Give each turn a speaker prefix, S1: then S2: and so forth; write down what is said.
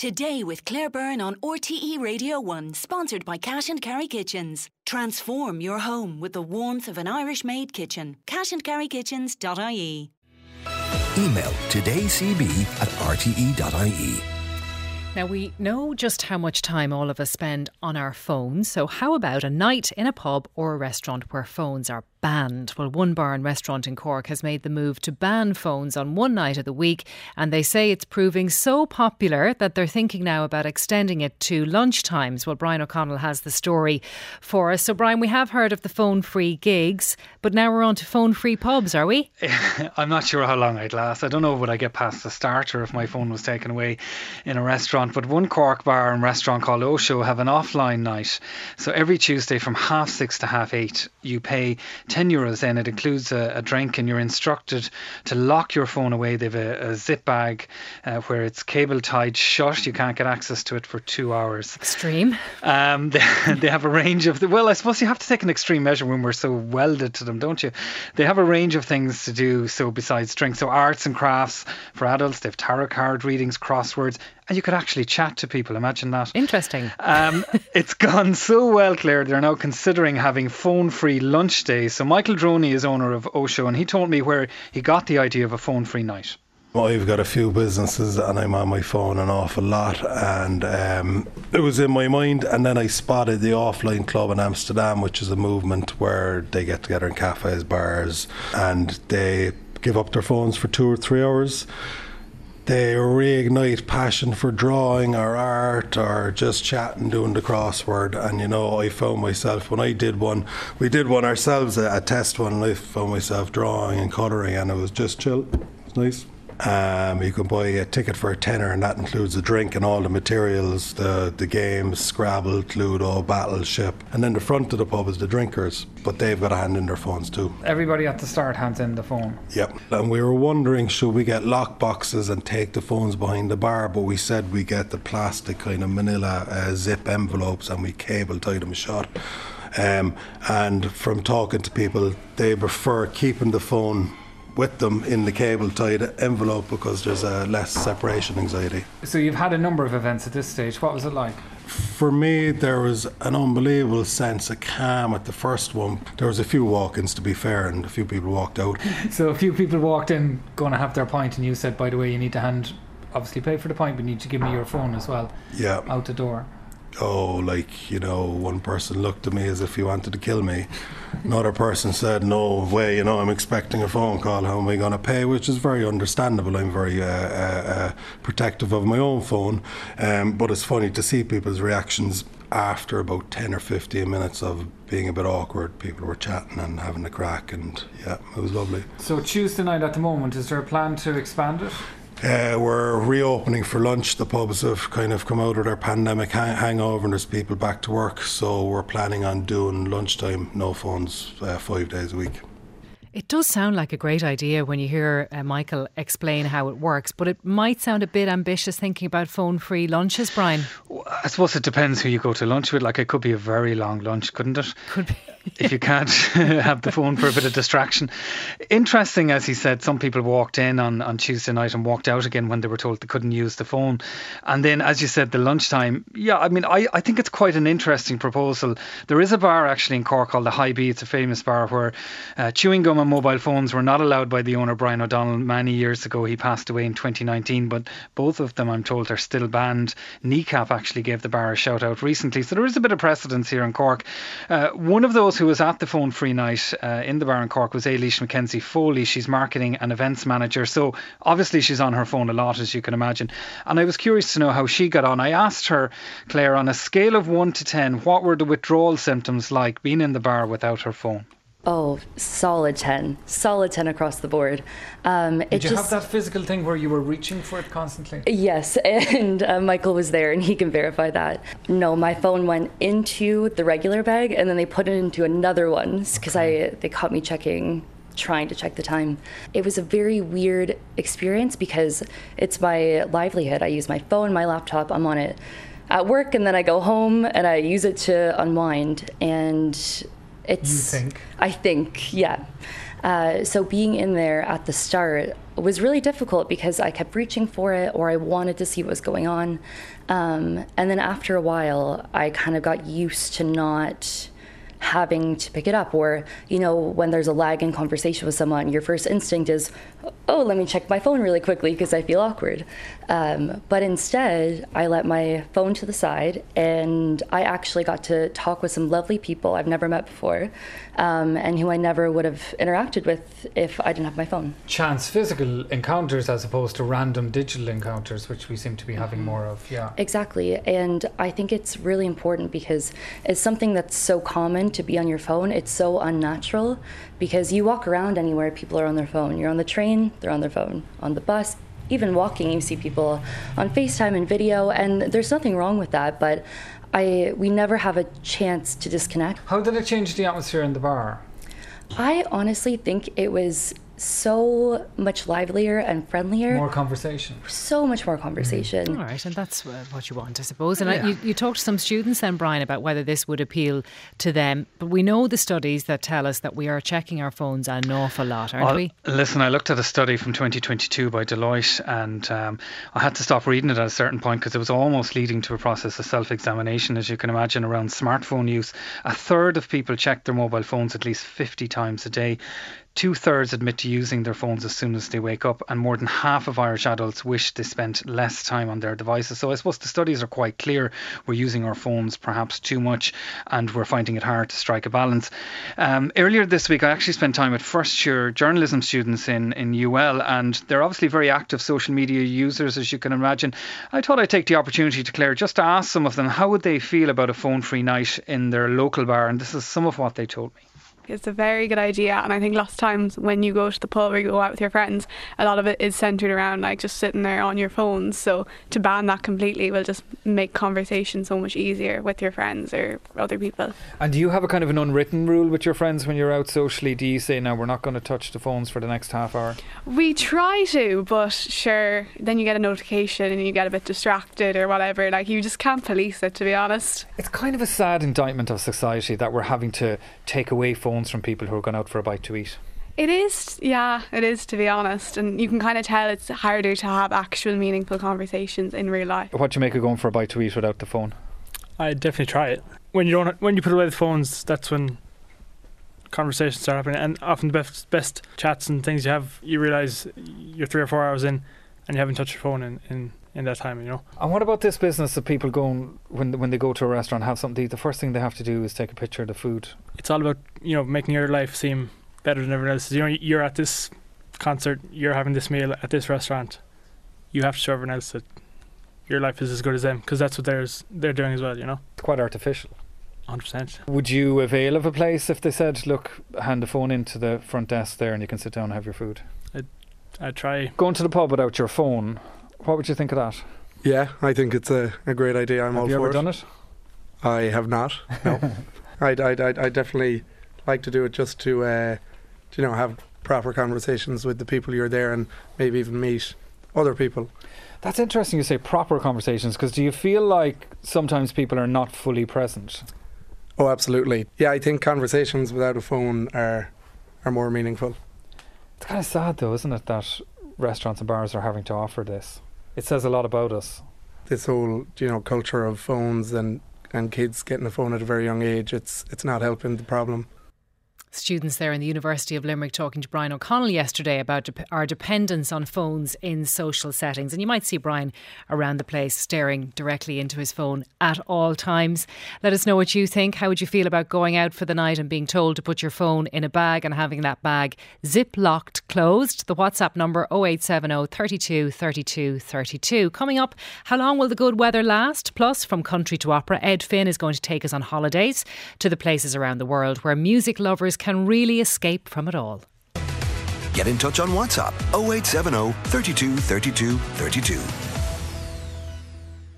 S1: Today with Claire Byrne on RTE Radio 1, sponsored by Cash and Carry Kitchens. Transform your home with the warmth of an Irish-made kitchen. cashandcarrykitchens.ie.
S2: Email todaycb@rte.ie.
S3: Now, we know just how much time all of us spend on our phones, so how about a night in a pub or a restaurant where phones are banned? Well, one bar and restaurant in Cork has made the move to ban phones on one night of the week, and they say it's proving so popular that they're thinking now about extending it to lunchtimes. Well, Brian O'Connell has the story for us. So, Brian, we have heard of the phone-free gigs, but now we're on to phone-free pubs, are we?
S4: I'm not sure how long I'd last. I don't know would I get past the starter if my phone was taken away in a restaurant. But one Cork bar and restaurant called Osho have an offline night. So every Tuesday from 6:30 to 8:30, you pay €10 in. It includes a drink, and you're instructed to lock your phone away. They have a zip bag where it's cable tied shut. You can't get access to it for 2 hours.
S3: Extreme.
S4: They have a range of... Well, I suppose you have to take an extreme measure when we're so welded to them, don't you? They have a range of things to do, so besides drinks. So arts and crafts for adults. They have tarot card readings, crosswords, and you could actually chat to people. Imagine that.
S3: Interesting.
S4: It's gone so well, Claire, they're now considering having phone-free lunch days. So Michael Droney is owner of Osho, and he told me where he got the idea of a phone-free night.
S5: I've got a few businesses and I'm on my phone an awful lot, and it was in my mind, and then I spotted the Offline Club in Amsterdam, which is a movement where they get together in cafes, bars, and they give up their phones for 2 or 3 hours. They reignite passion for drawing or art or just chatting, doing the crossword. And you know, I found myself, when I did one, we did one ourselves, a test one, and I found myself drawing and colouring, and it was just chill. It's nice. You can buy a ticket for £10, and that includes the drink and all the materials, the games, Scrabble, Ludo, Battleship. And then the front of the pub is the drinkers, but they've got a hand in their phones too.
S4: Everybody at the start hands in the phone.
S5: Yep. And we were wondering, should we get lock boxes and take the phones behind the bar? But we said we get the plastic kind of manila zip envelopes, and we cable tie them shut. And from talking to people, they prefer keeping the phone with them in the cable tied envelope because there's less separation anxiety.
S4: So you've had a number of events at this stage. What was it like?
S5: For me, there was an unbelievable sense of calm at the first one. There was a few walk-ins, to be fair, and a few people walked out.
S4: So a few people walked in going to have their pint, and you said, by the way, you need to obviously pay for the pint, but you need to give me your phone as well.
S5: Yeah.
S4: Out the door.
S5: Oh, like, you know, one person looked at me as if he wanted to kill me. Another person said, no way, you know, I'm expecting a phone call, how am I going to pay? Which is very understandable. I'm very protective of my own phone. But it's funny to see people's reactions after about 10 or 15 minutes of being a bit awkward. People were chatting and having a crack, and yeah, it was lovely.
S4: So Tuesday night at the moment, is there a plan to expand it?
S5: We're reopening for lunch. The pubs have kind of come out of their pandemic hangover, and there's people back to work, so we're planning on doing lunchtime, no phones, 5 days a week.
S3: It does sound like a great idea when you hear Michael explain how it works, but it might sound a bit ambitious thinking about phone-free lunches, Brian.
S4: I suppose it depends who you go to lunch with. Like, it could be a very long lunch, couldn't it?
S3: Could be.
S4: If you can't have the phone for a bit of distraction. Interesting, as he said, some people walked in on Tuesday night and walked out again when they were told they couldn't use the phone. And then, as you said, the lunchtime. Yeah, I mean, I think it's quite an interesting proposal. There is a bar actually in Cork called the High B. It's a famous bar where chewing gum and mobile phones were not allowed by the owner, Brian O'Donnell, many years ago. He passed away in 2019, but both of them, I'm told, are still banned. Kneecap actually gave the bar a shout out recently. So there is a bit of precedence here in Cork. One of those who was at the phone free night in the bar in Cork was Ailish Mackenzie Foley. She's marketing and events manager, so obviously she's on her phone a lot, as you can imagine. And I was curious to know how she got on. I asked her, Claire, on a scale of 1 to 10, what were the withdrawal symptoms like being in the bar without her phone?
S6: Oh, solid 10 across the board.
S4: Did you have that physical thing where you were reaching for it constantly?
S6: Yes, and Michael was there and he can verify that. No, my phone went into the regular bag and then they put it into another one because they caught me trying to check the time. It was a very weird experience because it's my livelihood. I use my phone, my laptop, I'm on it at work, and then I go home and I use it to unwind, and I think, yeah. So being in there at the start was really difficult because I kept reaching for it, or I wanted to see what was going on. And then after a while, I kind of got used to not having to pick it up, or, you know, when there's a lag in conversation with someone, your first instinct is, oh, let me check my phone really quickly because I feel awkward. But instead, I let my phone to the side, and I actually got to talk with some lovely people I've never met before, and who I never would have interacted with if I didn't have my phone.
S4: Chance physical encounters as opposed to random digital encounters, which we seem to be having more of. Yeah,
S6: exactly. And I think it's really important because it's something that's so common to be on your phone. It's so unnatural because you walk around anywhere, people are on their phone. You're on the train, they're on their phone. On the bus, even walking, you see people on FaceTime and video, and there's nothing wrong with that, but we never have a chance to disconnect.
S4: How did it change the atmosphere in the bar?
S6: I honestly think it was so much livelier and friendlier.
S4: More conversation.
S6: So much more conversation.
S3: All right, and that's what you want, I suppose. And you talked to some students then, Brian, about whether this would appeal to them. But we know the studies that tell us that we are checking our phones an awful lot, aren't we?
S4: Listen, I looked at a study from 2022 by Deloitte, and I had to stop reading it at a certain point because it was almost leading to a process of self-examination, as you can imagine, around smartphone use. A third of people check their mobile phones at least 50 times a day. 2/3 admit to using their phones as soon as they wake up, and more than half of Irish adults wish they spent less time on their devices. So I suppose the studies are quite clear. We're using our phones perhaps too much, and we're finding it hard to strike a balance. Earlier this week, I actually spent time with first-year journalism students in UL, and they're obviously very active social media users, as you can imagine. I thought I'd take the opportunity to, Claire, just to ask some of them how would they feel about a phone-free night in their local bar, and this is some of what they told me.
S7: It's a very good idea, and I think lots of times when you go to the pub or you go out with your friends, a lot of it is centred around like just sitting there on your phones. So to ban that completely will just make conversation so much easier with your friends or other people.
S8: And do you have a kind of an unwritten rule with your friends when you're out socially? Do you say, now we're not going to touch the phones for the next half hour?
S7: We try to, but sure, then you get a notification and you get a bit distracted or whatever. Like, you just can't police it, to be honest.
S8: It's kind of a sad indictment of society that we're having to take away phones from people who are going out for a bite to eat.
S7: It is, yeah, it is, to be honest. And you can kind of tell it's harder to have actual meaningful conversations in real life.
S8: What do you make of going for a bite to eat without the phone?
S9: I definitely try it. When you put away the phones, that's when conversations start happening, and often the best chats and things you have, you realise you're 3 or 4 hours in and you haven't touched your phone in that time, you know.
S8: And what about this business of people going, when they go to a restaurant, have something to eat, the first thing they have to do is take a picture of the food?
S9: It's all about, you know, making your life seem better than everyone else's. You know, you're at this concert, you're having this meal at this restaurant, you have to show everyone else that your life is as good as them, because that's what they're doing as well, you know.
S8: It's quite artificial.
S9: 100%.
S8: Would you avail of a place if they said, look, hand the phone into the front desk there and you can sit down and have your food?
S9: I'd try.
S8: Going to the pub without your phone, what would you think of that?
S10: Yeah, I think it's a great idea. I'm all for it.
S8: Have you ever done it?
S10: I have not, no. I definitely like to do it just to have proper conversations with the people you're there, and maybe even meet other people.
S8: That's interesting you say proper conversations, because do you feel like sometimes people are not fully present?
S10: Oh, absolutely. Yeah, I think conversations without a phone are more meaningful.
S8: It's kind of sad though, isn't it, that restaurants and bars are having to offer this? It says a lot about us.
S10: This whole, culture of phones and kids getting a phone at a very young age, it's not helping the problem.
S3: Students there in the University of Limerick talking to Brian O'Connell yesterday about our dependence on phones in social settings. And you might see Brian around the place staring directly into his phone at all times. Let us know what you think. How would you feel about going out for the night and being told to put your phone in a bag and having that bag zip-locked closed? The WhatsApp number 0870 32 32 32. Coming up, how long will the good weather last? Plus, from country to opera, Ed Finn is going to take us on holidays to the places around the world where music lovers can really escape from it all.
S2: Get in touch on WhatsApp 0870 32 32 32.